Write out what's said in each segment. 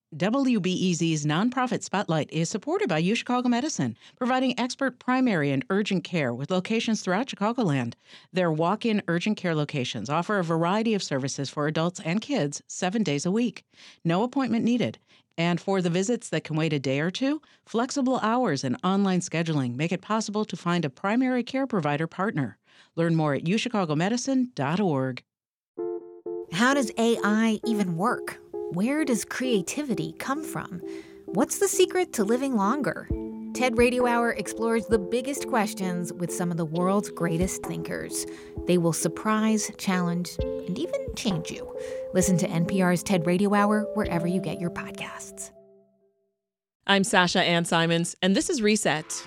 WBEZ's nonprofit Spotlight is supported by UChicago Medicine, providing expert primary and urgent care with locations throughout Chicagoland. Their walk-in urgent care locations offer a variety of services for adults and kids 7 days a week. No appointment needed. And for the visits that can wait a day or two, flexible hours and online scheduling make it possible to find a primary care provider partner. Learn more at uchicago.org. How does AI even work? Where does creativity come from? What's the secret to living longer? TED Radio Hour explores the biggest questions with some of the world's greatest thinkers. They will surprise, challenge, and even change you. Listen to NPR's TED Radio Hour wherever you get your podcasts. I'm Sasha Ann Simons, and this is Reset.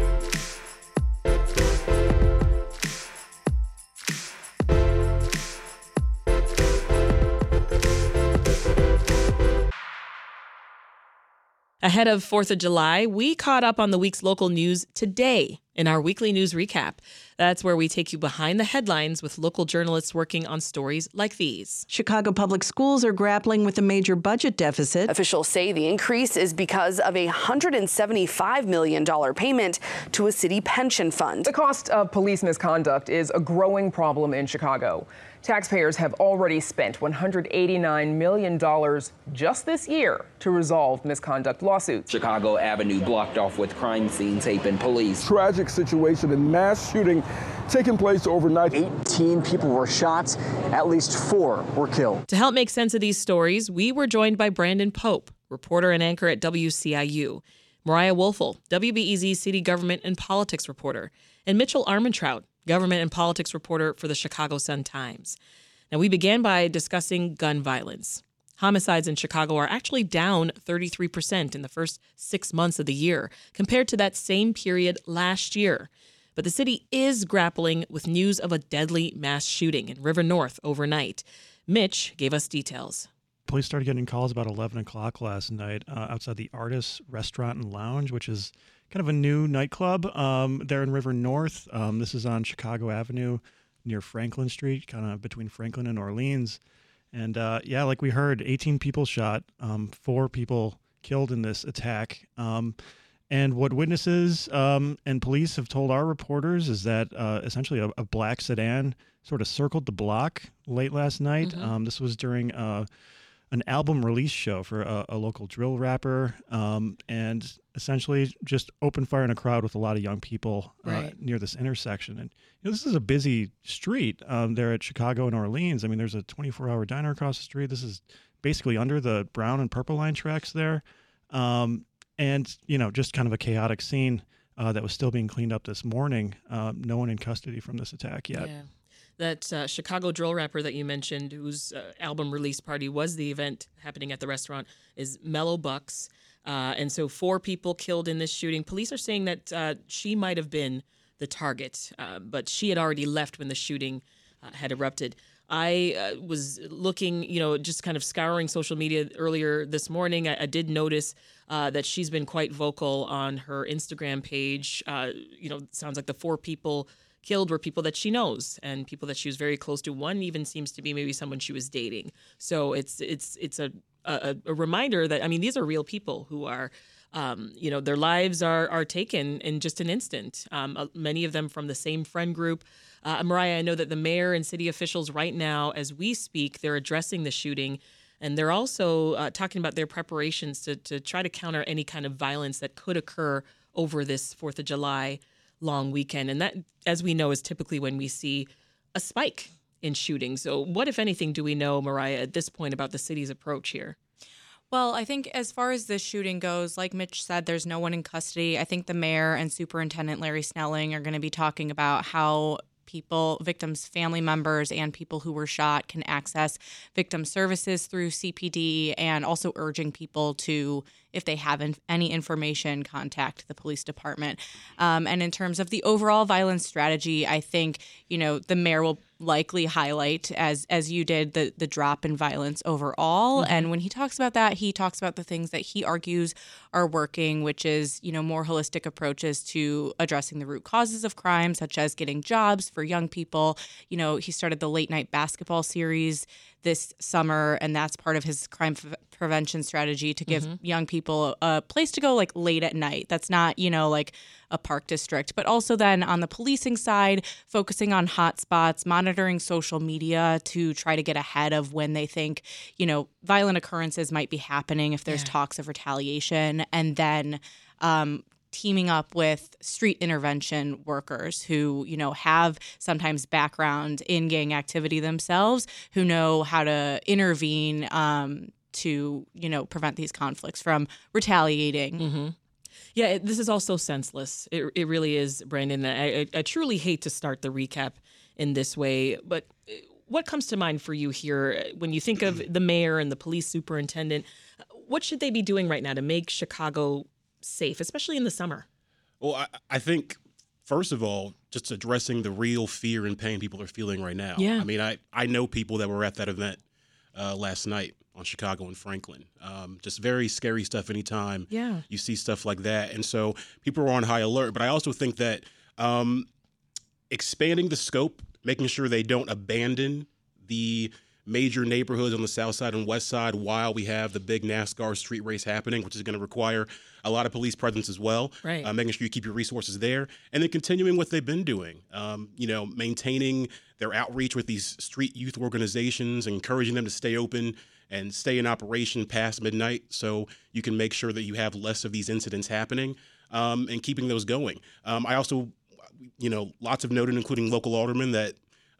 Ahead of 4th of July, we caught up on the week's local news today in our weekly news recap. That's where we take you behind the headlines with local journalists working on stories like these. Chicago Public Schools are grappling with a major budget deficit. Officials say the increase is because of a $175 million payment to a city pension fund. The cost of police misconduct is a growing problem in Chicago. Taxpayers have already spent $189 million just this year to resolve misconduct lawsuits. Chicago Avenue blocked off with crime scene tape and police. Tragic situation and mass shooting taking place overnight. 18 people were shot, at least 4 were killed. To help make sense of these stories, we were joined by Brandon Pope, reporter and anchor at WCIU, Mariah Woelfel, WBEZ city government and politics reporter, and Mitchell Armentrout, government and politics reporter for the Chicago Sun-Times. Now, we began by discussing gun violence. Homicides in Chicago are actually down 33% in the first 6 months of the year compared to that same period last year. But the city is grappling with news of a deadly mass shooting in River North overnight. Mitch gave us details. Police started getting calls about 11 o'clock last night outside the Artis Restaurant and Lounge, which is kind of a new nightclub there in River North. This is on Chicago Avenue near Franklin Street, kind of between Franklin and Orleans. And yeah, like we heard, 18 people shot, 4 people killed in this attack. And what witnesses and police have told our reporters is that essentially a black sedan sort of circled the block late last night. Mm-hmm. This was during an album release show for a local drill rapper, and essentially just opened fire in a crowd with a lot of young people near this intersection. And this is a busy street there at Chicago and Orleans. I mean, there's a 24-hour diner across the street. This is basically under the Brown and Purple Line tracks there. And, just kind of a chaotic scene that was still being cleaned up this morning. No one in custody from this attack yet. Yeah. That Chicago drill rapper that you mentioned, whose album release party was the event happening at the restaurant, is Mellow Bucks. And so 4 people killed in this shooting. Police are saying that she might have been the target, but she had already left when the shooting had erupted. I was looking, just kind of scouring social media earlier this morning. I did notice that she's been quite vocal on her Instagram page. Sounds like the 4 people killed were people that she knows and people that she was very close to. One even seems to be maybe someone she was dating. So it's a reminder that, these are real people who are, their lives are taken in just an instant. Many of them from the same friend group. Mariah, I know that the mayor and city officials right now, as we speak, they're addressing the shooting, and they're also talking about their preparations to try to counter any kind of violence that could occur over this 4th of July long weekend. And that, as we know, is typically when we see a spike in shootings. So what, if anything, do we know, Mariah, at this point about the city's approach here? Well, I think as far as this shooting goes, like Mitch said, there's no one in custody. I think the mayor and Superintendent Larry Snelling are going to be talking about how victims' family members and people who were shot can access victim services through CPD, and also urging people to, if they have any information, contact the police department. And in terms of the overall violence strategy, I think, the mayor will likely highlight, as you did, the drop in violence overall. Mm-hmm. And when he talks about that, he talks about the things that he argues are working, which is, more holistic approaches to addressing the root causes of crime, such as getting jobs for young people. He started the late night basketball series this summer, and that's part of his crime prevention strategy to give young people a place to go like late at night. That's not, like a park district, but also then on the policing side, focusing on hotspots, monitoring social media to try to get ahead of when they think, violent occurrences might be happening if there's talks of retaliation, and then teaming up with street intervention workers who, have sometimes background in gang activity themselves, who know how to intervene to, prevent these conflicts from retaliating. Yeah, this is all so senseless. It really is, Brandon. I truly hate to start the recap in this way, but what comes to mind for you here when you think of the mayor and the police superintendent? What should they be doing right now to make Chicago safe, especially in the summer? Well, I think, first of all, just addressing the real fear and pain people are feeling right now. Yeah. I mean, I know people that were at that event last night on Chicago and Franklin. Just very scary stuff anytime you see stuff like that. And so people are on high alert. But I also think that expanding the scope, making sure they don't abandon the major neighborhoods on the south side and west side while we have the big NASCAR street race happening, which is going to require a lot of police presence as well. Right. Making sure you keep your resources there, and then continuing what they've been doing. Maintaining their outreach with these street youth organizations, encouraging them to stay open and stay in operation past midnight, so you can make sure that you have less of these incidents happening, and keeping those going. I also, lots of noted, including local aldermen, that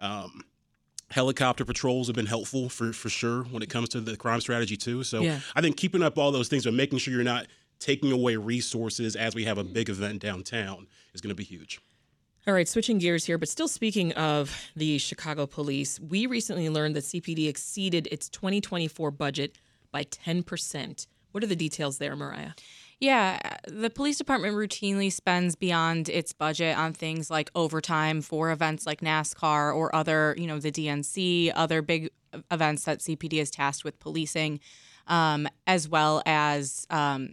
helicopter patrols have been helpful for sure when it comes to the crime strategy too. So I think keeping up all those things, but making sure you're not taking away resources as we have a big event downtown is going to be huge. All right, switching gears here, but still speaking of the Chicago police, we recently learned that CPD exceeded its 2024 budget by 10%. What are the details there, Mariah? Yeah, the police department routinely spends beyond its budget on things like overtime for events like NASCAR or other, the DNC, other big events that CPD is tasked with policing, as well as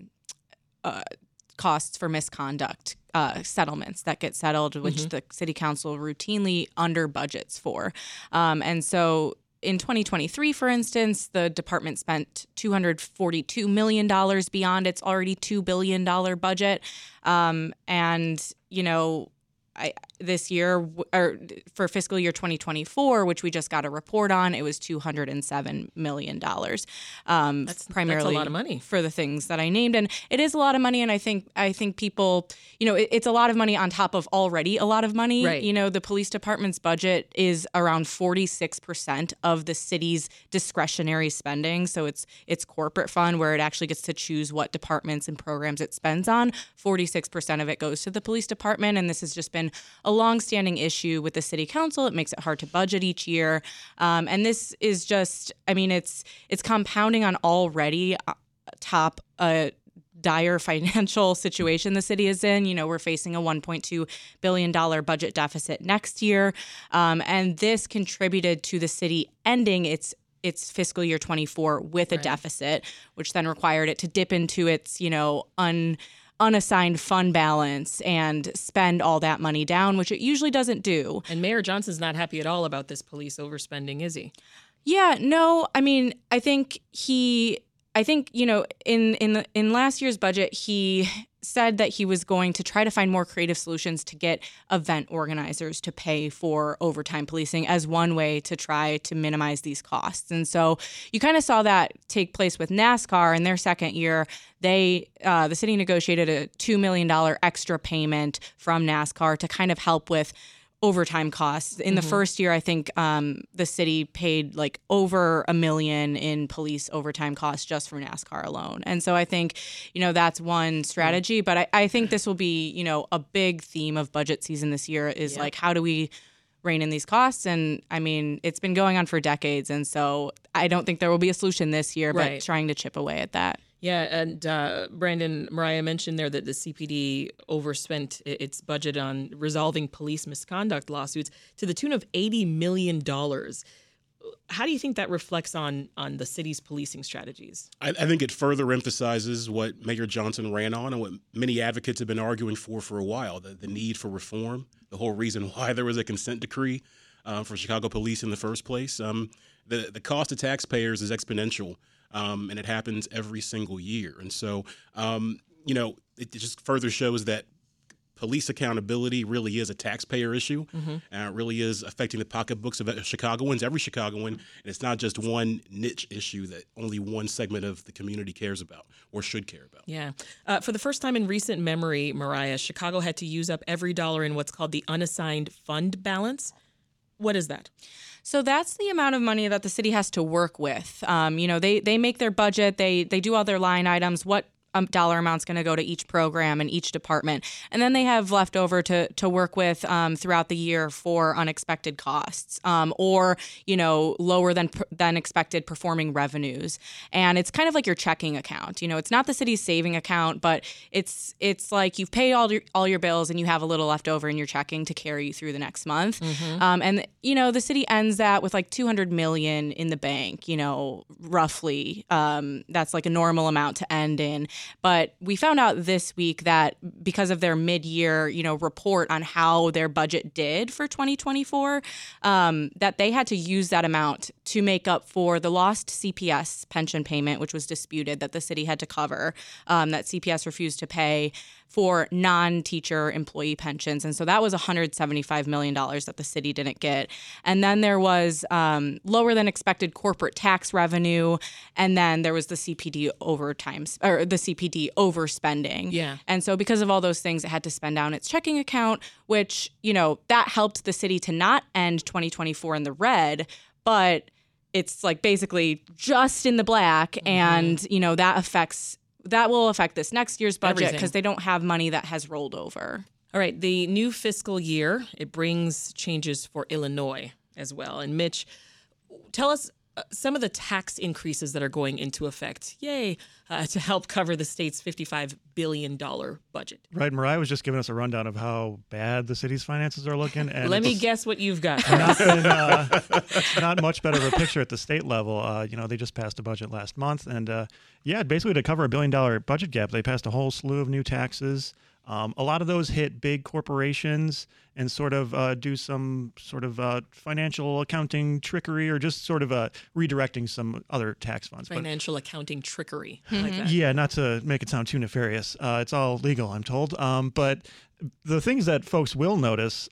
costs for misconduct settlements that get settled, which the city council routinely under budgets for. And so in 2023, for instance, the department spent $242 million beyond its already $2 billion budget. This year, or for fiscal year 2024, which we just got a report on, it was $207 million. That's primarily a lot of money for the things that I named, and it is a lot of money. And I think people, it's a lot of money on top of already a lot of money. Right. The police department's budget is around 46% of the city's discretionary spending. So it's corporate fund where it actually gets to choose what departments and programs it spends on. 46% of it goes to the police department, and this has just been a longstanding issue with the city council. It makes it hard to budget each year. And this is just, it's compounding on already top dire financial situation the city is in. We're facing a $1.2 billion budget deficit next year. And this contributed to the city ending its fiscal year 24 with a deficit, which then required it to dip into its, unassigned fund balance and spend all that money down, which it usually doesn't do. And Mayor Johnson's not happy at all about this police overspending, is he? Yeah, no. I think in last year's budget, he said that he was going to try to find more creative solutions to get event organizers to pay for overtime policing as one way to try to minimize these costs. And so you kind of saw that take place with NASCAR in their second year. The city negotiated a $2 million extra payment from NASCAR to kind of help with overtime costs. In the first year, I think the city paid like over $1 million in police overtime costs just for NASCAR alone. And so I think, that's one strategy. But I think this will be, a big theme of budget season this year is like, how do we rein in these costs? And it's been going on for decades. And so I don't think there will be a solution this year, but trying to chip away at that. Yeah, and Brandon, Mariah mentioned there that the CPD overspent its budget on resolving police misconduct lawsuits to the tune of $80 million. How do you think that reflects on the city's policing strategies? I think it further emphasizes what Mayor Johnson ran on and what many advocates have been arguing for a while, the need for reform, the whole reason why there was a consent decree for Chicago police in the first place. The cost to taxpayers is exponential, and it happens every single year. And so, it just further shows that police accountability really is a taxpayer issue, and it really is affecting the pocketbooks of Chicagoans, every Chicagoan, and it's not just one niche issue that only one segment of the community cares about or should care about. Yeah. For the first time in recent memory, Mariah, Chicago had to use up every dollar in what's called the unassigned fund balance. What is that? So that's the amount of money that the city has to work with. They make their budget, they do all their line items, what dollar amount's going to go to each program and each department. And then they have left over to work with throughout the year for unexpected costs or, lower than expected performing revenues. And it's kind of like your checking account. It's not the city's saving account, but it's like you've paid all your bills and you have a little left over in your checking to carry you through the next month. And the city ends that with like $200 million in the bank, roughly. That's like a normal amount to end in. But we found out this week that because of their mid-year, report on how their budget did for 2024, that they had to use that amount to make up for the lost CPS pension payment, which was disputed, that the city had to cover, that CPS refused to pay for non-teacher employee pensions. And so that was $175 million that the city didn't get. And then there was lower than expected corporate tax revenue. And then there was the CPD CPD overspending. Yeah. And so because of all those things, it had to spend down its checking account, which, that helped the city to not end 2024 in the red, but it's like basically just in the black. And, that will affect this next year's budget because they don't have money that has rolled over. All right. The new fiscal year, it brings changes for Illinois as well. And Mitch, tell us some of the tax increases that are going into effect, to help cover the state's $55 billion budget. Right. Mariah was just giving us a rundown of how bad the city's finances are looking. And Let me guess what you've got. It's not much better of a picture at the state level. They just passed a budget last month. And, basically to cover $1 billion budget gap, they passed a whole slew of new taxes. A lot of those hit big corporations and sort of do some sort of financial accounting trickery or just sort of redirecting some other tax funds. Financial accounting trickery. I like that. Yeah, not to make it sound too nefarious. It's all legal, I'm told. But the things that folks will notice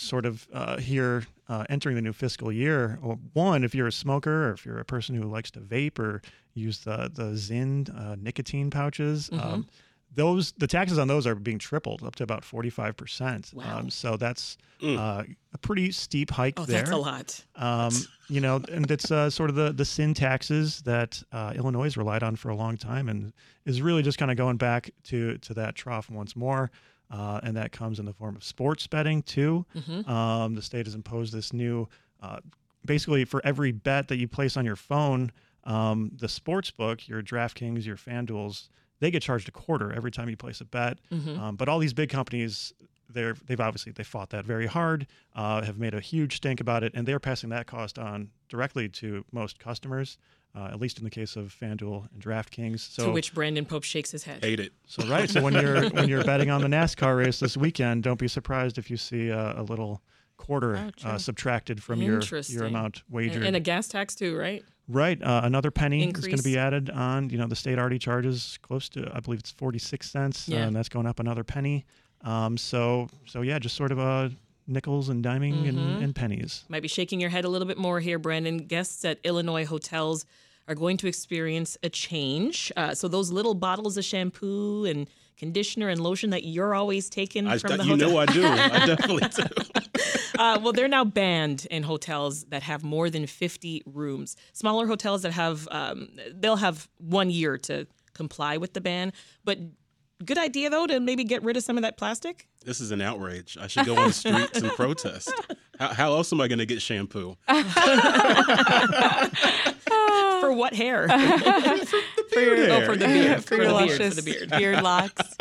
here entering the new fiscal year, one, if you're a smoker or if you're a person who likes to vape or use the Zyn nicotine pouches, the taxes on those are being tripled up to about 45%. Wow. So that's a pretty steep hike there. That's a lot. And it's sort of the sin taxes that Illinois has relied on for a long time and is really just kind of going back to that trough once more. And that comes in the form of sports betting too. The state has imposed this new, basically for every bet that you place on your phone, the sports book, your DraftKings, your FanDuels, they get charged a quarter every time you place a bet. But all these big companies, they fought that very hard, have made a huge stink about it, and they're passing that cost on directly to most customers, at least in the case of FanDuel and DraftKings. So, to which Brandon Pope shakes his head. Hate it. So when you're betting on the NASCAR race this weekend, don't be surprised if you see a little quarter subtracted from your amount wagered. And a gas tax too, right? Right. Another penny Increase. is going to be added on. The state already charges close to, I believe it's 46 cents, and that's going up another penny. Just sort of nickels and diming and pennies. Might be shaking your head a little bit more here, Brandon. Guests at Illinois hotels are going to experience a change. So those little bottles of shampoo and conditioner and lotion that you're always taking from the hotel. I do. I definitely do. Well, they're now banned in hotels that have more than 50 rooms. Smaller hotels that have, they'll have 1 year to comply with the ban. But good idea, though, to maybe get rid of some of that plastic. This is an outrage. I should go on the streets and protest. How else am I going to get shampoo? For what hair? For your hair. For the beard. For your luscious beard locks.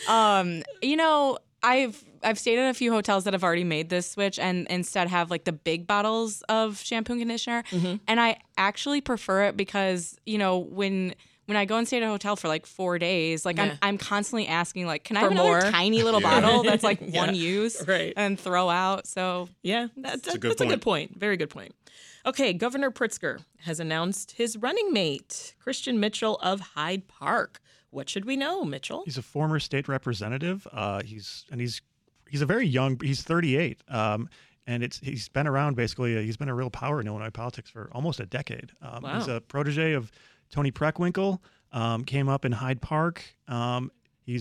I've stayed at a few hotels that have already made this switch and instead have like the big bottles of shampoo and conditioner. And I actually prefer it because, when when I go and stay at a hotel for like 4 days, like I'm constantly asking, like, can I have more? another tiny little bottle that's like one use right. and throw out? So yeah, that's a good point. Very good point. Okay, Governor Pritzker has announced his running mate, Christian Mitchell of Hyde Park. What should we know, Mitchell? He's a former state representative. He's a very young. He's 38. And he's been around basically. He's been a real power in Illinois politics for almost a decade. Wow. He's a protege of Tony Preckwinkle. Came up in Hyde Park. He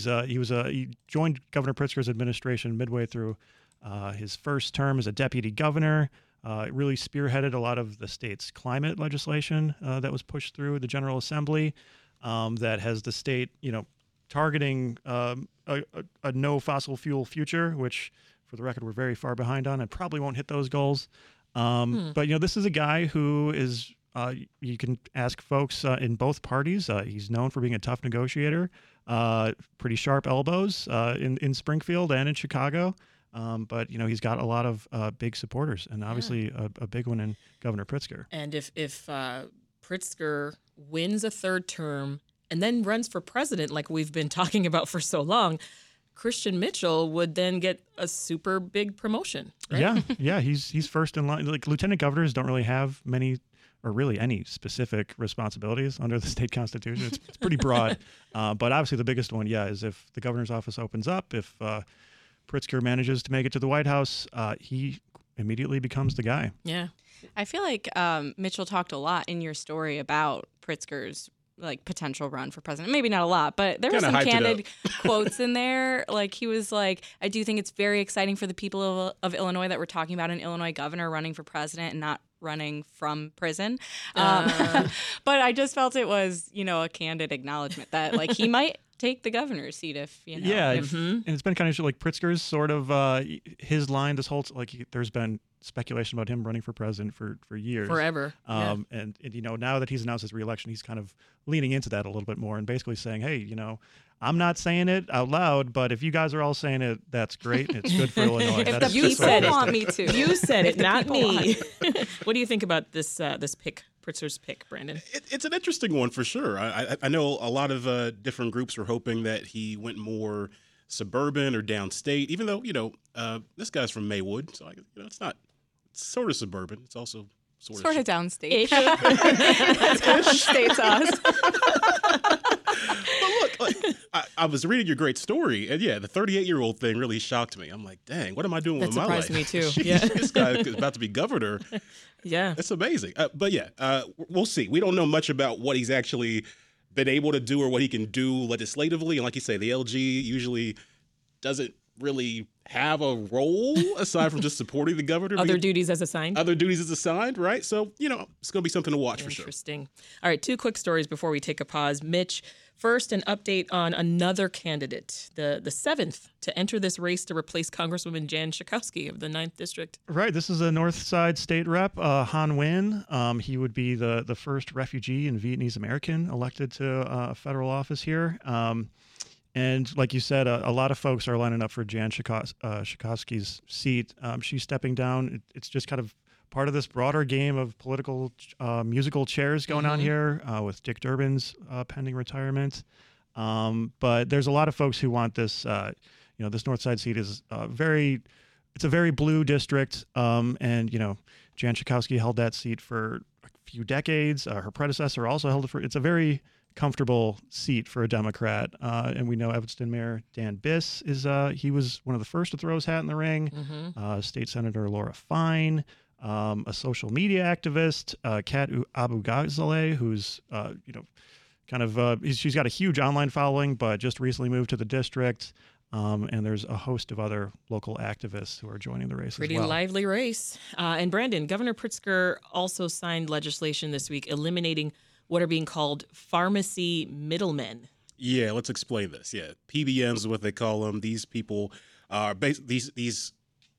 joined Governor Pritzker's administration midway through his first term as a deputy governor. Really spearheaded a lot of the state's climate legislation that was pushed through the General Assembly that has the state, targeting a no fossil fuel future, which, for the record, we're very far behind on and probably won't hit those goals. But, this is a guy who is, you can ask folks in both parties. He's known for being a tough negotiator, pretty sharp elbows in Springfield and in Chicago. But he's got a lot of big supporters, and obviously a big one in Governor Pritzker. And if Pritzker wins a third term and then runs for president, like we've been talking about for so long, Christian Mitchell would then get a super big promotion. Right? Yeah, he's first in line. Like, lieutenant governors don't really have many, or really any, specific responsibilities under the state constitution. It's pretty broad, but obviously the biggest one, is if the governor's office opens up, if Pritzker manages to make it to the White House, he immediately becomes the guy. Yeah. I feel like Mitchell talked a lot in your story about Pritzker's potential run for president. Maybe not a lot, but there were some candid quotes in there. Like, he was like, I do think it's very exciting for the people of Illinois that we're talking about an Illinois governor running for president and not running from prison. But I just felt it was, a candid acknowledgement that he might take the governor's seat if. And it's been kind of like Pritzker's sort of his line this whole there's been speculation about him running for president for years, forever. And now that he's announced his reelection, he's kind of leaning into that a little bit more and basically saying, hey, I'm not saying it out loud, but if you guys are all saying it, that's great. It's good for Illinois. If the people want me to. You said it, not me. What do you think about this pick, Pritzker's pick, Brandon? It's an interesting one for sure. I know a lot of different groups were hoping that he went more suburban or downstate, even though, this guy's from Maywood, so it's not, it's sort of suburban. It's also sort of downstate. That's downstate to us. But look, I was reading your great story, and the 38-year-old thing really shocked me. I'm like, dang, what am I doing with my life? That surprised me too. Jeez, this guy is about to be governor. Yeah. It's amazing. But we'll see. We don't know much about what he's actually been able to do or what he can do legislatively. And like you say, the LG usually doesn't really have a role aside from just supporting the governor. Other duties as assigned, right? So, it's going to be something to watch for sure. Interesting. All right, 2 quick stories before we take a pause. Mitch, first, an update on another candidate, the 7th to enter this race to replace Congresswoman Jan Schakowsky of the 9th District. Right. This is a North Side State Rep, Han Nguyen. He would be the first refugee and Vietnamese American elected to a federal office here. And like you said, a lot of folks are lining up for Jan Schakowsky's seat. She's stepping down. It's just kind of part of this broader game of political musical chairs going on here with Dick Durbin's pending retirement. But there's a lot of folks who want this. This North Side seat is it's a very blue district. And Jan Schakowsky held that seat for a few decades. Her predecessor also held it it's a very comfortable seat for a Democrat. And we know Evanston Mayor Dan Biss he was one of the first to throw his hat in the ring. State Senator Laura Fine, a social media activist, Kat Abu-Ghazaleh, who's, she's got a huge online following, but just recently moved to the district. And there's a host of other local activists who are joining the race as well. Pretty lively race. And Brandon, Governor Pritzker also signed legislation this week eliminating what are being called pharmacy middlemen. Yeah, let's explain this. Yeah, PBMs is what they call them. These people are basically these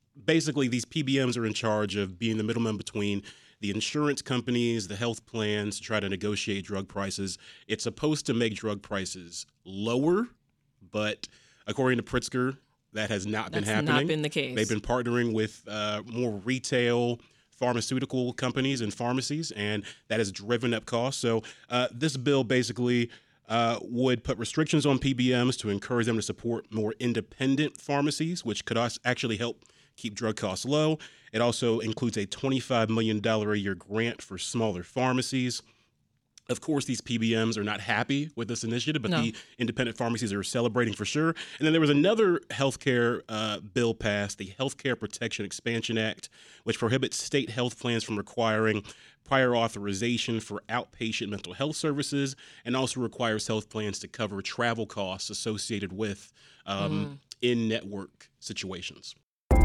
PBMs are in charge of being the middleman between the insurance companies, the health plans, to try to negotiate drug prices. It's supposed to make drug prices lower, but according to Pritzker, that has not been happening. That's not been the case. They've been partnering with more retail pharmaceutical companies and pharmacies, and that has driven up costs. So this bill basically would put restrictions on PBMs to encourage them to support more independent pharmacies, which could actually help keep drug costs low. It also includes a $25 million a year grant for smaller pharmacies. Of course, these PBMs are not happy with this initiative, but the independent pharmacies are celebrating for sure. And then there was another healthcare bill passed, the Healthcare Protection Expansion Act, which prohibits state health plans from requiring prior authorization for outpatient mental health services, and also requires health plans to cover travel costs associated with in-network situations.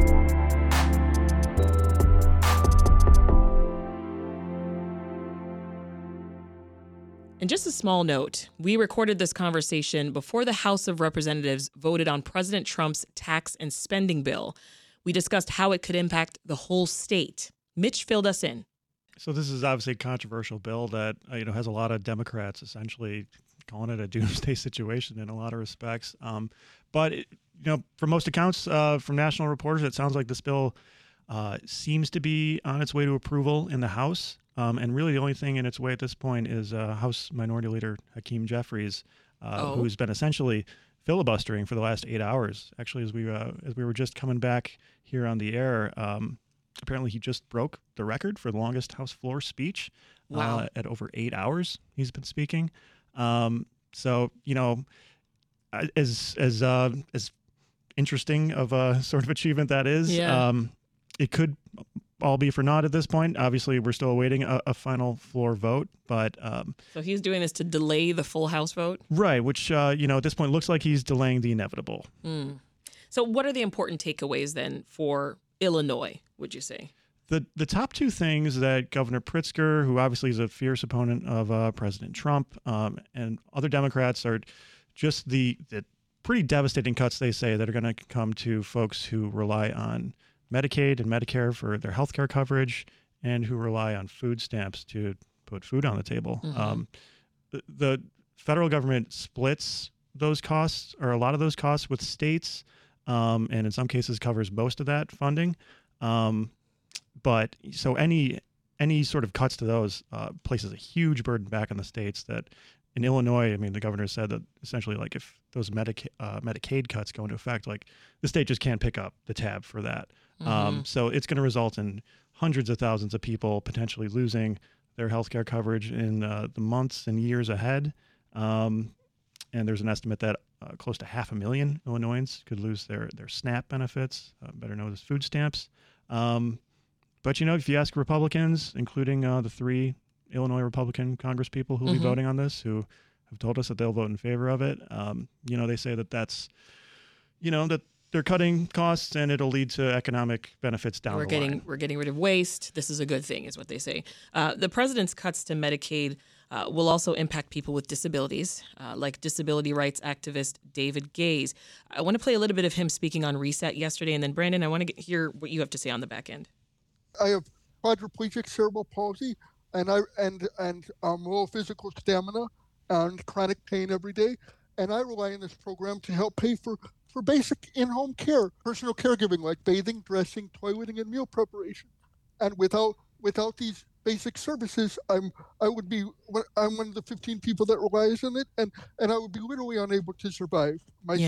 And just a small note, we recorded this conversation before the House of Representatives voted on President Trump's tax and spending bill. We discussed how it could impact the whole state. Mitch filled us in. So this is obviously a controversial bill that has a lot of Democrats essentially calling it a doomsday situation in a lot of respects. But from most accounts from national reporters, it sounds like this bill seems to be on its way to approval in the House. And really the only thing in its way at this point is House Minority Leader Hakeem Jeffries, who's been essentially filibustering for the last 8 hours. Actually, as we were just coming back here on the air, apparently he just broke the record for the longest House floor speech. Wow. At over 8 hours he's been speaking. So, as interesting of a sort of achievement that is, it could all be for naught at this point. Obviously, we're still awaiting a final floor vote, but so he's doing this to delay the full House vote, right? Which at this point looks like he's delaying the inevitable. So, what are the important takeaways then for Illinois? Would you say the top two things that Governor Pritzker, who obviously is a fierce opponent of President Trump, and other Democrats, are just the pretty devastating cuts they say that are going to come to folks who rely on Medicaid and Medicare for their health care coverage, and who rely on food stamps to put food on the table. The federal government splits those costs, or a lot of those costs, with states, and in some cases covers most of that funding. But so any sort of cuts to those places a huge burden back on the states. That in Illinois, I mean, the governor said that essentially, like, if those Medicaid cuts go into effect, like, the state just can't pick up the tab for that. So it's going to result in hundreds of thousands of people potentially losing their health care coverage in the months and years ahead. And there's an estimate that close to 500,000 Illinoisans could lose their SNAP benefits, better known as food stamps. But, if you ask Republicans, including the 3 Illinois Republican congresspeople who will be voting on this, who have told us that they'll vote in favor of it, they say that's, that they're cutting costs and it'll lead to economic benefits down the line. We're getting rid of waste. This is a good thing, is what they say. The president's cuts to Medicaid will also impact people with disabilities, like disability rights activist David Gaze. I want to play a little bit of him speaking on Reset yesterday, and then Brandon, I want to hear what you have to say on the back end. I have quadriplegic cerebral palsy, and low physical stamina and chronic pain every day, and I rely on this program to help pay for basic in-home care, personal caregiving like bathing, dressing, toileting, and meal preparation. And without these basic services, I'm one of the 15 people that relies on it, and I would be literally unable to survive. My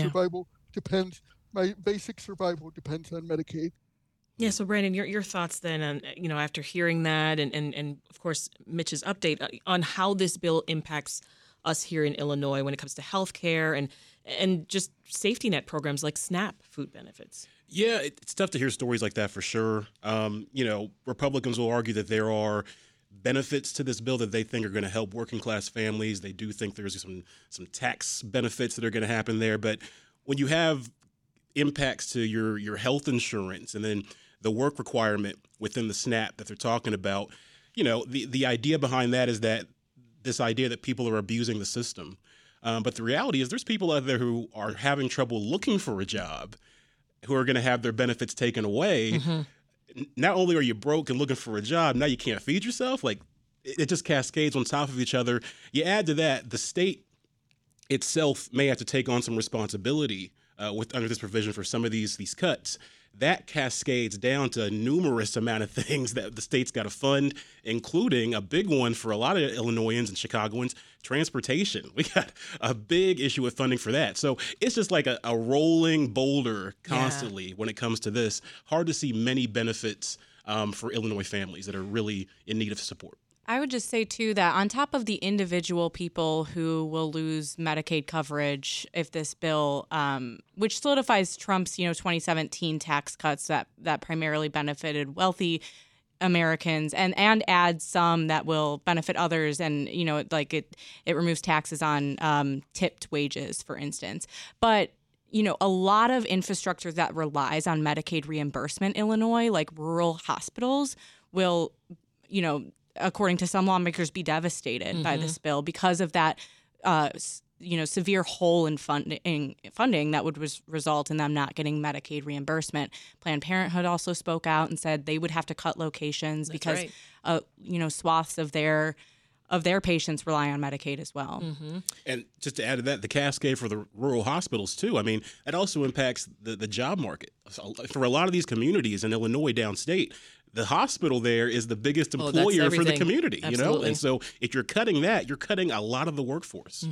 basic survival depends on Medicaid. Yeah, so Brandon, your thoughts then on, after hearing that and of course Mitch's update on how this bill impacts us here in Illinois when it comes to health care and just safety net programs like SNAP food benefits. Yeah, it's tough to hear stories like that for sure. Republicans will argue that there are benefits to this bill that they think are going to help working class families. They do think there's some tax benefits that are going to happen there. But when you have impacts to your health insurance and then the work requirement within the SNAP that they're talking about, the idea behind that is that this idea that people are abusing the system. But the reality is there's people out there who are having trouble looking for a job, who are going to have their benefits taken away. Not only are you broke and looking for a job, now you can't feed yourself. Like, it just cascades on top of each other. You add to that, the state itself may have to take on some responsibility under this provision for some of these cuts. that cascades down to a numerous amount of things that the state's got to fund, including a big one for a lot of Illinoisans and Chicagoans, transportation. We got a big issue with funding for that. So it's just like a rolling boulder constantly when it comes to this. Hard to see many benefits for Illinois families that are really in need of support. I would just say, too, that on top of the individual people who will lose Medicaid coverage if this bill, which solidifies Trump's, 2017 tax cuts that primarily benefited wealthy Americans and adds some that will benefit others. And, it removes taxes on tipped wages, for instance. But a lot of infrastructure that relies on Medicaid reimbursement, Illinois, like rural hospitals, will, according to some lawmakers, be devastated by this bill because of that, severe hole in funding that would result in them not getting Medicaid reimbursement. Planned Parenthood also spoke out and said they would have to cut locations because, swaths of their patients rely on Medicaid as well. And just to add to that, the cascade for the rural hospitals, too. I mean, it also impacts the job market. So for a lot of these communities in Illinois downstate, the hospital there is the biggest employer for the community, And so if you're cutting that, you're cutting a lot of the workforce.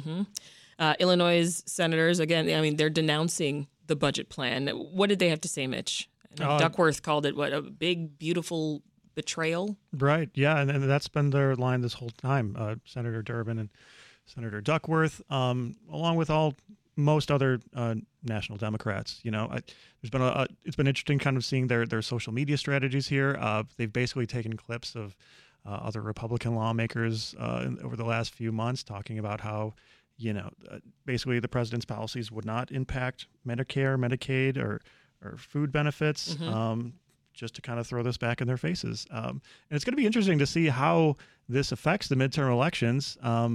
Illinois senators, again, I mean, they're denouncing the budget plan. What did they have to say, Mitch? Duckworth called it, a big, beautiful betrayal? Right, yeah, and that's been their line this whole time. Senator Durbin and Senator Duckworth, along with most other national Democrats. It's been interesting kind of seeing their social media strategies here. They've basically taken clips of other Republican lawmakers over the last few months talking about how, basically the president's policies would not impact Medicare, Medicaid, or food benefits, just to kind of throw this back in their faces. And it's going to be interesting to see how this affects the midterm elections.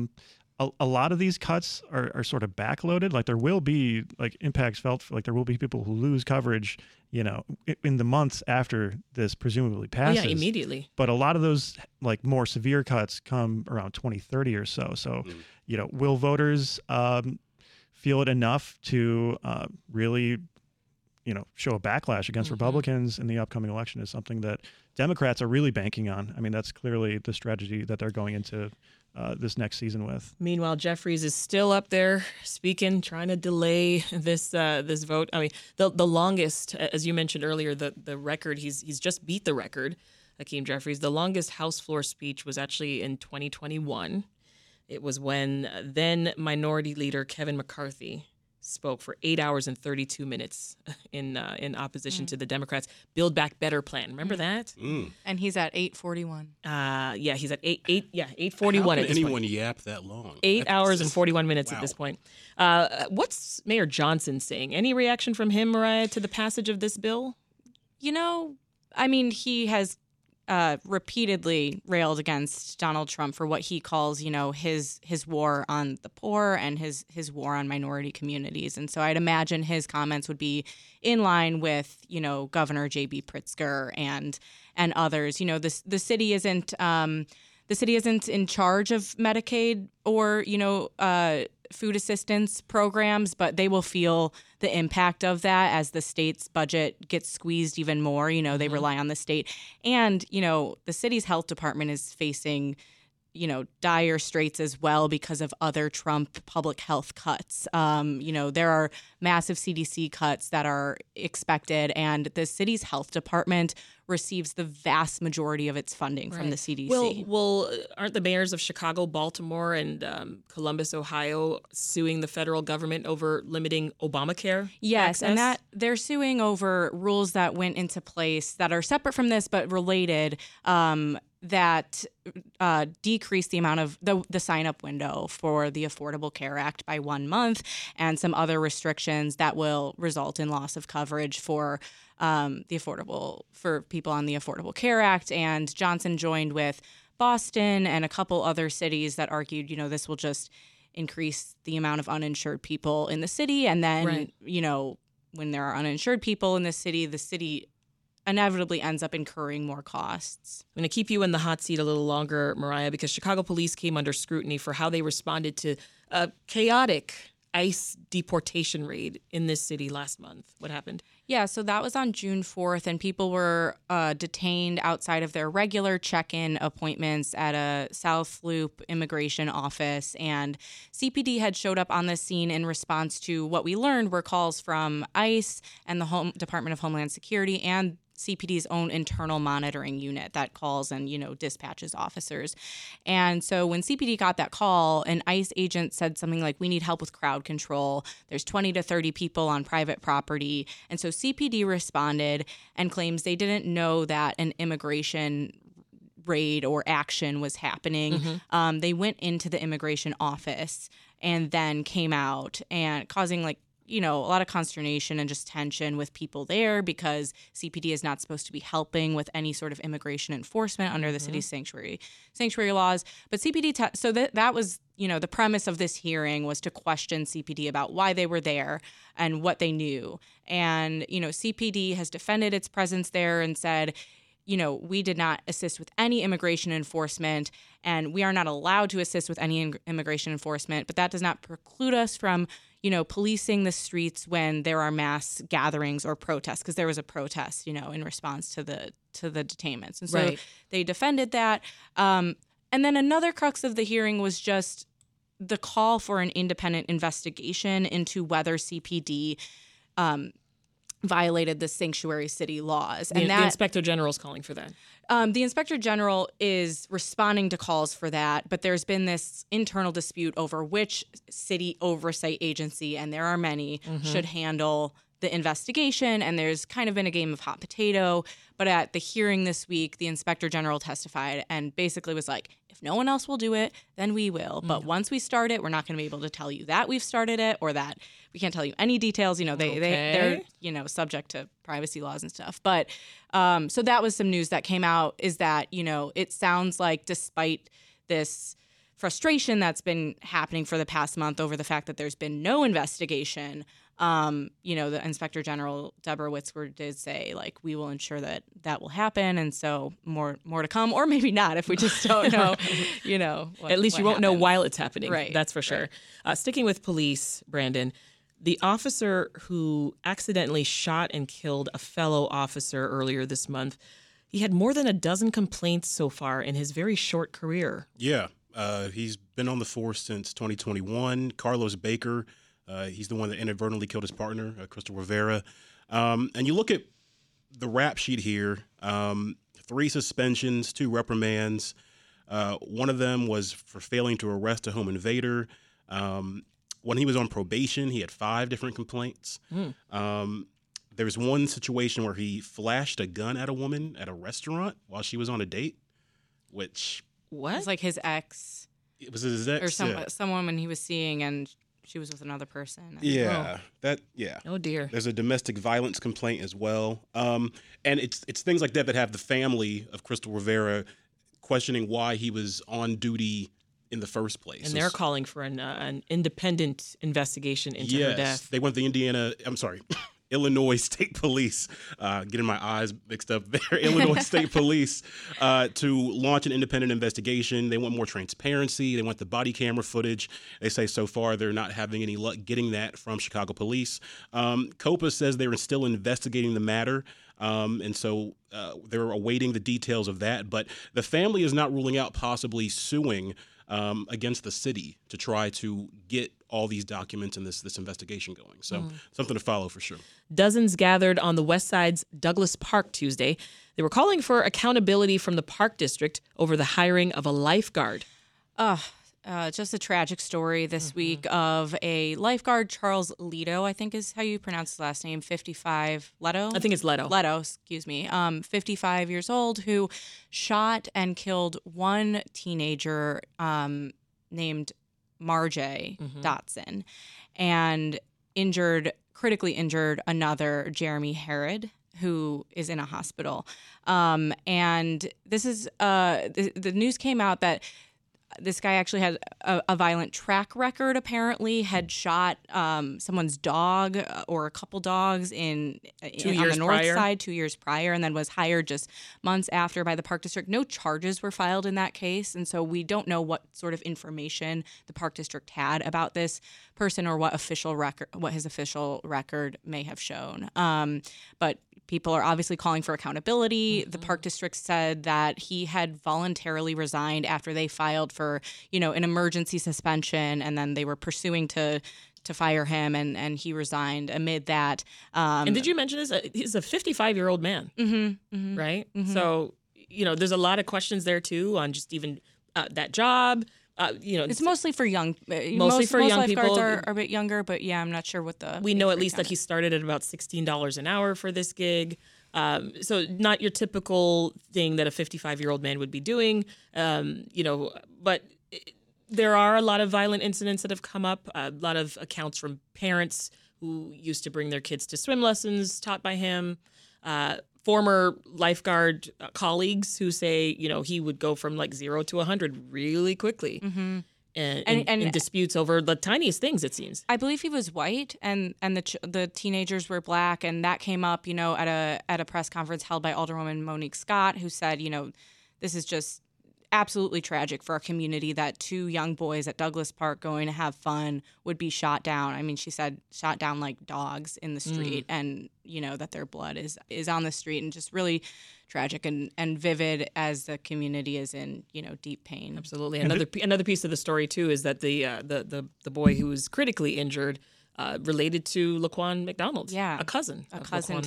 A lot of these cuts are sort of backloaded. Like there will be impacts felt, like there will be people who lose coverage, in the months after this presumably passes. Yeah, immediately. But a lot of those more severe cuts come around 2030 or so. So, will voters feel it enough to really, show a backlash against Republicans in the upcoming election is something that Democrats are really banking on. I mean, that's clearly the strategy that they're going into this next season with. Meanwhile, Jeffries is still up there speaking, trying to delay this vote. I mean, the longest, as you mentioned earlier, the record, he's just beat the record, Hakeem Jeffries. The longest House floor speech was actually in 2021. It was when then Minority Leader Kevin McCarthy spoke for 8 hours and 32 minutes in opposition to the Democrats' Build Back Better plan. Remember that? And he's at 8:41. Yeah, he's at 8:41 How at this point. can anyone yap that long? 8 hours and 41 minutes at this point. What's Mayor Johnson saying? Any reaction from him, Mariah, to the passage of this bill? I mean, he has repeatedly railed against Donald Trump for what he calls, his war on the poor and his war on minority communities. And so I'd imagine his comments would be in line with, Governor J.B. Pritzker and others. The city isn't in charge of Medicaid or, food assistance programs, but they will feel the impact of that as the state's budget gets squeezed even more. They rely on the state. And, the city's health department is facing, dire straits as well because of other Trump public health cuts. There are massive CDC cuts that are expected, and the city's health department receives the vast majority of its funding from the CDC. Well, aren't the mayors of Chicago, Baltimore, and Columbus, Ohio suing the federal government over limiting Obamacare? Yes, access? and that they're suing over rules that went into place that are separate from this but related, that decrease the amount of the sign-up window for the Affordable Care Act by 1 month, and some other restrictions that will result in loss of coverage for people on the Affordable Care Act. And Johnson joined with Boston and a couple other cities that argued, this will just increase the amount of uninsured people in the city, and then when there are uninsured people in the city inevitably ends up incurring more costs. I'm going to keep you in the hot seat a little longer, Mariah, because Chicago police came under scrutiny for how they responded to a chaotic ICE deportation raid in this city last month. What happened? Yeah, so that was on June 4th, and people were detained outside of their regular check-in appointments at a South Loop immigration office. And CPD had showed up on the scene in response to what we learned were calls from ICE and the Department of Homeland Security and CPD's own internal monitoring unit that calls and, dispatches officers. And so when CPD got that call, an ICE agent said something like, we need help with crowd control. There's 20 to 30 people on private property. And so CPD responded and claims they didn't know that an immigration raid or action was happening. Mm-hmm. They went into the immigration office and then came out and causing a lot of consternation and just tension with people there because CPD is not supposed to be helping with any sort of immigration enforcement under the city's sanctuary laws. But CPD, so that was, the premise of this hearing was to question CPD about why they were there and what they knew. And, CPD has defended its presence there and said, we did not assist with any immigration enforcement, and we are not allowed to assist with any immigration enforcement, but that does not preclude us from policing the streets when there are mass gatherings or protests, because there was a protest, in response to the detainments. And so they defended that. And then another crux of the hearing was just the call for an independent investigation into whether CPD violated the sanctuary city laws. And the Inspector General is calling for that. The Inspector General is responding to calls for that, but there's been this internal dispute over which city oversight agency, and there are many, should handle the investigation, and there's kind of been a game of hot potato. But at the hearing this week, the Inspector General testified and basically was like, if no one else will do it, then we will. But once we start it, we're not going to be able to tell you that we've started it or that we can't tell you any details. They're subject to privacy laws and stuff. But so that was some news that came out, is that, it sounds like despite this frustration that's been happening for the past month over the fact that there's been no investigation, the Inspector General, Deborah Witzker, did say, we will ensure that that will happen. And so more to come, or maybe not, if we just don't know, At least you won't know while it's happening. Right. That's for sure. Sticking with police, Brandon, the officer who accidentally shot and killed a fellow officer earlier this month, he had more than a dozen complaints so far in his very short career. Yeah. He's been on the force since 2021. Carlos Baker, he's the one that inadvertently killed his partner, Crystal Rivera. And you look at the rap sheet here, 3 suspensions, 2 reprimands. One of them was for failing to arrest a home invader. When he was on probation, he had 5 different complaints. There was one situation where he flashed a gun at a woman at a restaurant while she was on a date, which... What? It was like his ex. It was his ex? Or some woman he was seeing, and she was with another person. Yeah. Oh, dear. There's a domestic violence complaint as well. And it's things like that have the family of Crystal Rivera questioning why he was on duty in the first place. And they're calling for an independent investigation into her death. They went the Illinois State Police, getting my eyes mixed up there, Illinois State Police, to launch an independent investigation. They want more transparency. They want the body camera footage. They say so far they're not having any luck getting that from Chicago police. COPA says they're still investigating the matter. And so they're awaiting the details of that. But the family is not ruling out possibly suing against the city to try to get all these documents and this investigation going. So something to follow for sure. Dozens gathered on the West Side's Douglas Park Tuesday. They were calling for accountability from the Park District over the hiring of a lifeguard. Just a tragic story this week of a lifeguard, Charles Leto, I think is how you pronounce his last name, 55, Leto? I think it's Leto. 55 years old, who shot and killed one teenager named Marjay Dotson, and critically injured another, Jeremy Herod, who is in a hospital. And this is, the news came out that this guy actually had a violent track record, apparently, had shot someone's dog or a couple dogs on the north side 2 years prior, and then was hired just months after by the Park District. No charges were filed in that case, and so we don't know what sort of information the Park District had about this person or what his official record may have shown. But people are obviously calling for accountability. Mm-hmm. The Park District said that he had voluntarily resigned after they filed for, an emergency suspension, and then they were pursuing to fire him, and he resigned amid that. And did you mention this? He's a 55-year-old man, right? Mm-hmm. So, there's a lot of questions there, too, on just even that job. It's mostly for young. Most young lifeguards people are a bit younger, but yeah, I'm not sure what the. We know at least that he started at about $16 an hour for this gig. So not your typical thing that a 55-year-old man would be doing, but there are a lot of violent incidents that have come up, a lot of accounts from parents who used to bring their kids to swim lessons taught by him, former lifeguard colleagues who say, he would go from like 0 to 100 really quickly. Mm-hmm. And in disputes over the tiniest things, it seems. I believe he was white, and the teenagers were black, and that came up, at a press conference held by Alderwoman Monique Scott, who said, this is just absolutely tragic for our community that 2 young boys at Douglas Park going to have fun would be shot down. I mean, she said shot down like dogs in the street, and that their blood is on the street, and just really tragic and vivid as the community is in deep pain. Absolutely. Another piece of the story too is that the boy who was critically injured related to Laquan McDonald. Yeah, a cousin to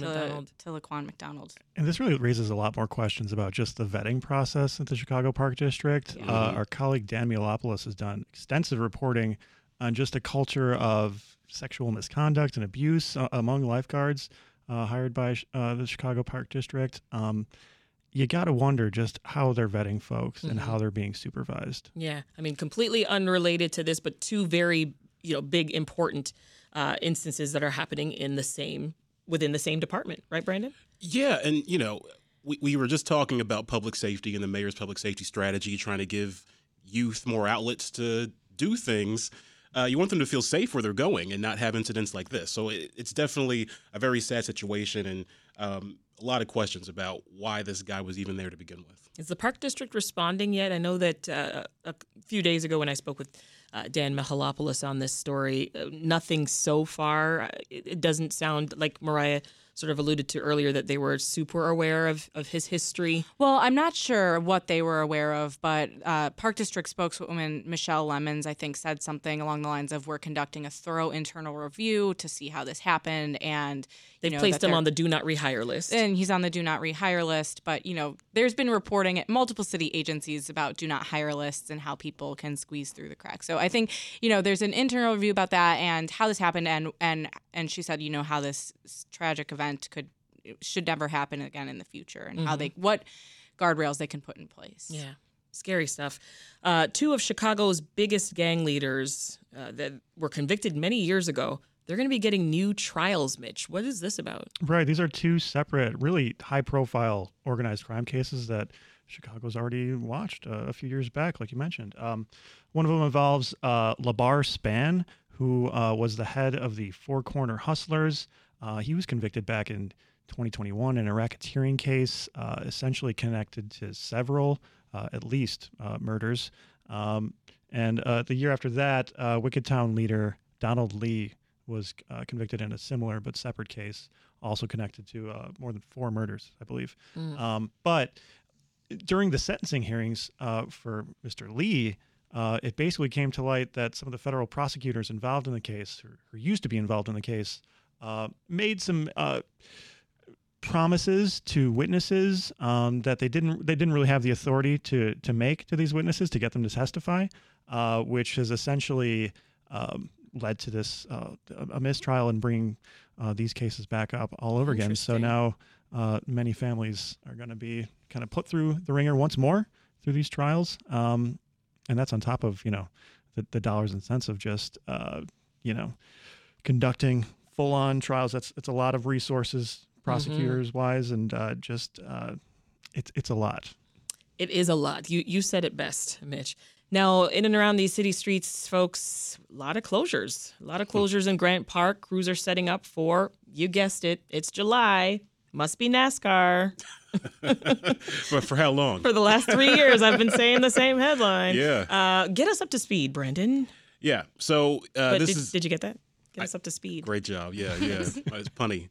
Laquan McDonald. And this really raises a lot more questions about just the vetting process at the Chicago Park District. Yeah. Our colleague Dan Mialopoulos has done extensive reporting on just a culture of sexual misconduct and abuse among lifeguards hired by the Chicago Park District. You got to wonder just how they're vetting folks and how they're being supervised. Yeah, I mean, completely unrelated to this, but 2 very big important instances that are happening within the same department, right, Brandon? Yeah, and we were just talking about public safety and the mayor's public safety strategy, trying to give youth more outlets to do things. You want them to feel safe where they're going and not have incidents like this. So it's definitely a very sad situation, and a lot of questions about why this guy was even there to begin with. Is the Park District responding yet? I know that a few days ago when I spoke with Dan Mihalopoulos on this story, nothing so far. It doesn't sound like Mariah sort of alluded to earlier that they were super aware of his history. Well, I'm not sure what they were aware of, but Park District spokeswoman Michelle Lemons, I think, said something along the lines of, we're conducting a thorough internal review to see how this happened, and they've placed him on the do not rehire list. And he's on the do not rehire list, but there's been reporting at multiple city agencies about do not hire lists and how people can squeeze through the cracks. So I think there's an internal review about that and how this happened, and she said how this tragic event should never happen again in the future, and how what guardrails they can put in place. Yeah, scary stuff. 2 of Chicago's biggest gang leaders that were convicted many years ago, they're going to be getting new trials, Mitch. What is this about? Right, these are 2 separate, really high-profile organized crime cases that Chicago's already watched a few years back, like you mentioned. One of them involves Labar Spann, who was the head of the Four Corner Hustlers. He was convicted back in 2021 in a racketeering case, essentially connected to several, at least, murders. And the year after that, Wicked Town leader Donald Lee was convicted in a similar but separate case, also connected to more than 4 murders, I believe. But during the sentencing hearings for Mr. Lee, it basically came to light that some of the federal prosecutors involved in the case, or used to be involved in the case, made some promises to witnesses that they didn't really have the authority to make to these witnesses to get them to testify, which has essentially led to this a mistrial and bringing these cases back up all over again. So now many families are going to be kind of put through the ringer once more through these trials, and that's on top of the dollars and cents of just conducting full-on trials. It's a lot of resources, prosecutors-wise, and it's a lot. It is a lot. You said it best, Mitch. Now, in and around these city streets, folks, a lot of closures. A lot of closures in Grant Park. Crews are setting up for, you guessed it, it's July. Must be NASCAR. But for how long? For the last 3 years, I've been saying the same headline. Yeah. Get us up to speed, Brandon. Yeah. So did you get that? Get us up to speed. Great job. Yeah. It's punny.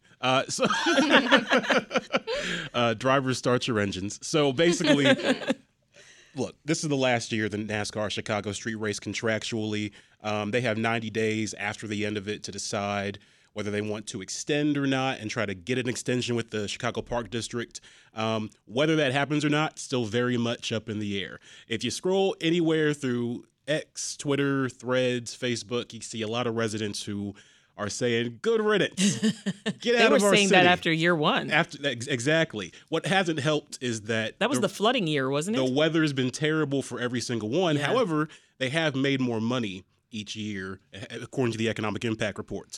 Drivers, start your engines. So basically, look, this is the last year of the NASCAR Chicago Street Race contractually. They have 90 days after the end of it to decide whether they want to extend or not and try to get an extension with the Chicago Park District. Whether that happens or not, still very much up in the air. If you scroll anywhere through X, Twitter, Threads, Facebook, you see a lot of residents who are saying, good riddance. Get out of our city. They were saying that after year one. Exactly. What hasn't helped is that... That was the flooding year, wasn't it? The weather's been terrible for every single one. Yeah. However, they have made more money each year, according to the economic impact reports.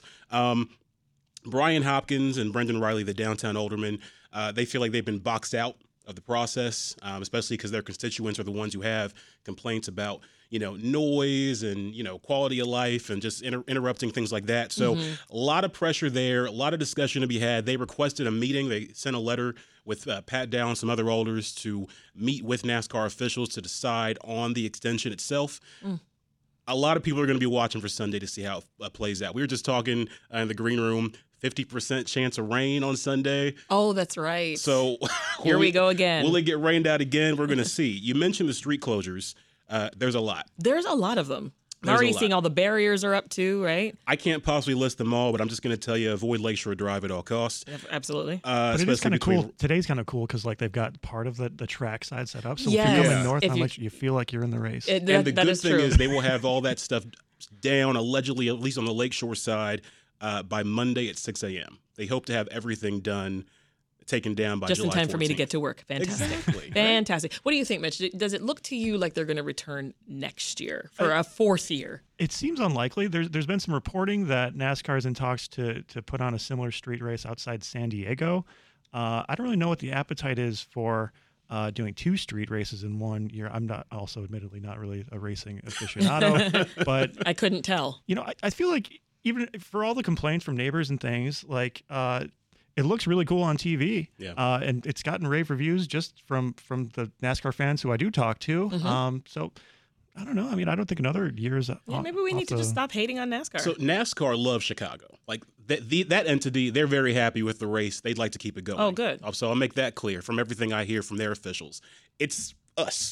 Brian Hopkins and Brendan Riley, the downtown aldermen, they feel like they've been boxed out of the process, especially because their constituents are the ones who have complaints about, noise and, quality of life and just interrupting things like that. So a lot of pressure there, a lot of discussion to be had. They requested a meeting. They sent a letter with Pat Down, some other alders, to meet with NASCAR officials to decide on the extension itself. A lot of people are going to be watching for Sunday to see how it plays out. We were just talking in the green room, 50% chance of rain on Sunday. Oh, that's right. So here we go again. Will it get rained out again? We're going to see. You mentioned the street closures. There's a lot. There's a lot of them. I'm already seeing all the barriers are up too, right? I can't possibly list them all, but I'm just going to tell you, avoid Lakeshore Drive at all costs. Absolutely. But it is kind of cool. Today's kind of cool because they've got part of the track side set up. So if you're coming north, you feel like you're in the race. And the good thing is they will have all that stuff down, allegedly, at least on the Lakeshore side, by Monday at 6 a.m. They hope to have everything done, taken down by just July 14th. In time for me to get to work. Fantastic. Exactly. Fantastic. What do you think, Mitch? Does it look to you like they're going to return next year for a fourth year? It seems unlikely. There's been some reporting that NASCAR is in talks to put on a similar street race outside San Diego. I don't really know what the appetite is for doing two street races in 1 year. I'm admittedly not really a racing aficionado, but I couldn't tell. I feel like even for all the complaints from neighbors and things, like it looks really cool on TV. Yeah. And it's gotten rave reviews just from the NASCAR fans who I do talk to. So I don't know. I mean, I don't think another year is. Maybe we need to just stop hating on NASCAR. So NASCAR loves Chicago. Like that entity, they're very happy with the race. They'd like to keep it going. Oh, good. So I'll make that clear from everything I hear from their officials. It's us.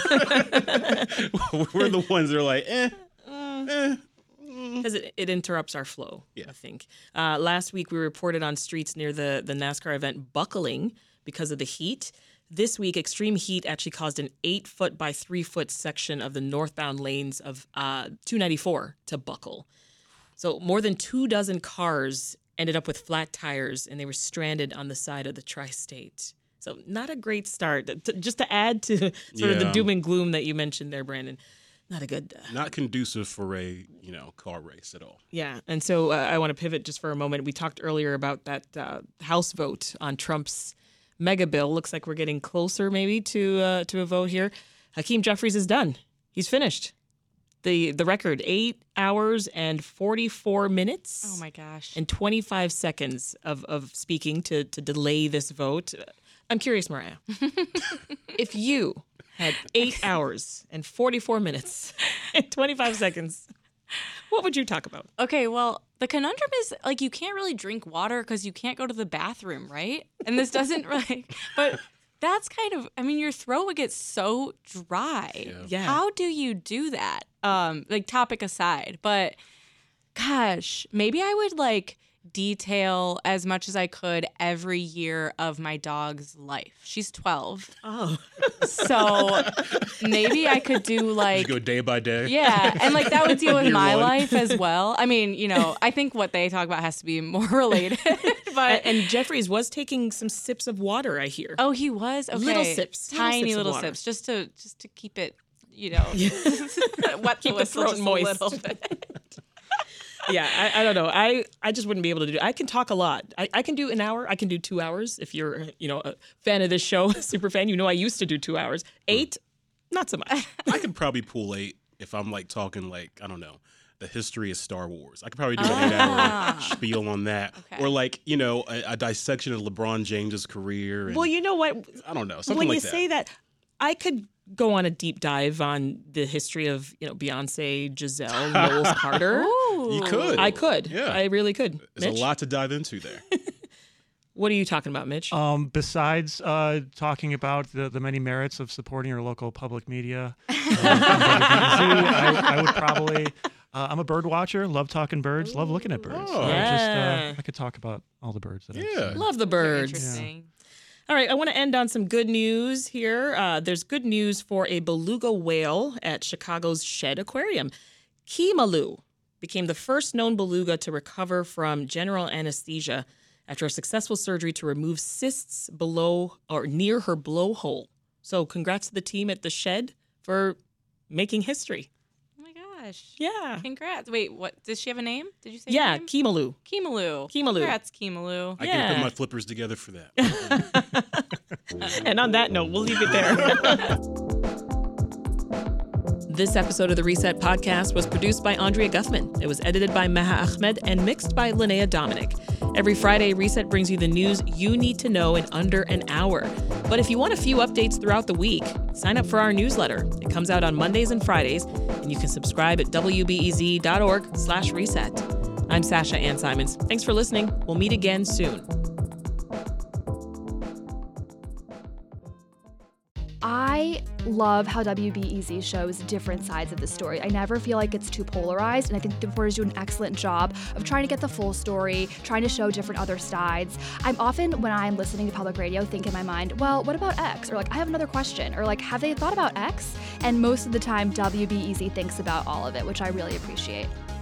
We're the ones that are like, because it interrupts our flow, yeah. I think. Last week, we reported on streets near the NASCAR event buckling because of the heat. This week, extreme heat actually caused an 8-foot by 3-foot section of the northbound lanes of 294 to buckle. So more than 24 cars ended up with flat tires, and they were stranded on the side of the tri-state. So not a great start. Just to add to sort of the doom and gloom that you mentioned there, Brandon. Not a good... not conducive for a, car race at all. Yeah. And so I want to pivot just for a moment. We talked earlier about that House vote on Trump's mega bill. Looks like we're getting closer maybe to a vote here. Hakeem Jeffries is done. He's finished. The record, 8 hours and 44 minutes. Oh, my gosh. And 25 seconds of speaking to delay this vote. I'm curious, Mariah. If you had 8 hours and 44 minutes and 25 seconds, what would you talk about? Okay, well, the conundrum is, you can't really drink water because you can't go to the bathroom, right? And this doesn't really... But that's kind of... your throat would get so dry. Yeah. How do you do that? Topic aside. But, gosh, maybe I would, detail as much as I could every year of my dog's life. She's 12. Oh. So maybe I could do Just go day by day. Yeah, and that would deal with my one. life as well. I think what they talk about has to be more related. But and Jeffries was taking some sips of water, I hear. Oh, he was? Okay. Little sips. Tiny little sips just to keep it, wet keep the throat moist. A little bit. Yeah, I don't know. I just wouldn't be able to do it. I can talk a lot. I can do an hour. I can do 2 hours. If you're, a fan of this show, super fan, I used to do 2 hours. 8, Not so much. I could probably pull 8 if I'm like talking like, I don't know, the history of Star Wars. I could probably do an 8-hour spiel on that. Okay. Or like, you know, a dissection of LeBron James's career. And, Well, you know what? I don't know, something when like you that. say that, I could go on a deep dive on the history of, you know, Beyonce, Giselle, Knowles Carter. You could. I could. Yeah. I really could. There's Mitch? a lot to dive into there. What are you talking about, Mitch? Besides talking about the many merits of supporting your local public media, I would probably. I'm a bird watcher. Love talking birds. Love looking at birds. Oh. Yeah. I could talk about all the birds that I've Yeah. seen. Love the Very birds. interesting. All right, I want to end on some good news here. There's good news for a beluga whale at Chicago's Shedd Aquarium. Kimalu became the first known beluga to recover from general anesthesia after a successful surgery to remove cysts below or near her blowhole. So congrats to the team at the Shedd for making history. Oh my gosh. Yeah. Congrats. Wait, what? Does she have a name? Did you say Yeah, her name? Kimalu. Kimalu. Kimalu. Congrats, Kimalu. I can put my flippers together for that. And on that note, we'll leave it there. This episode of the Reset Podcast was produced by Andrea Guthman. It was edited by Maha Ahmed and mixed by Linnea Dominic. Every Friday, Reset brings you the news you need to know in under an hour. But if you want a few updates throughout the week, sign up for our newsletter. It comes out on Mondays and Fridays, and you can subscribe at wbez.org/reset. I'm Sasha Ann Simons. Thanks for listening. We'll meet again soon. I love how WBEZ shows different sides of the story. I never feel like it's too polarized, and I think the reporters do an excellent job of trying to get the full story, trying to show different other sides. I'm often, when I'm listening to public radio, think in my mind, well, what about X? Or like, I have another question. Or like, have they thought about X? And most of the time, WBEZ thinks about all of it, which I really appreciate.